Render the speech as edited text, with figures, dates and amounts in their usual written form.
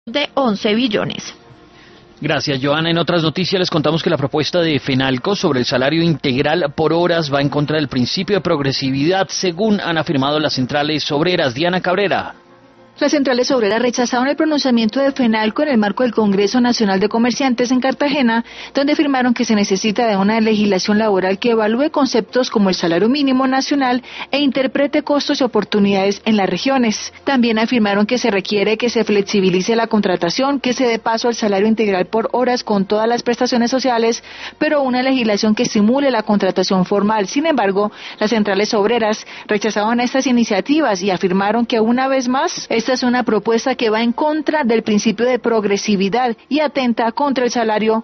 de 11 billones. Gracias, Joana. En otras noticias les contamos que la propuesta de FENALCO sobre el salario integral por horas va en contra del principio de progresividad, según han afirmado las centrales obreras. Diana Cabrera. Las centrales obreras rechazaron el pronunciamiento de FENALCO en el marco del Congreso Nacional de Comerciantes en Cartagena, donde afirmaron que se necesita de una legislación laboral que evalúe conceptos como el salario mínimo nacional e interprete costos y oportunidades en las regiones. También afirmaron que se requiere que se flexibilice la contratación, que se dé paso al salario integral por horas con todas las prestaciones sociales, pero una legislación que estimule la contratación formal. Sin embargo, las centrales obreras rechazaron estas iniciativas y afirmaron que una vez más, esta es una propuesta que va en contra del principio de progresividad y atenta contra el salario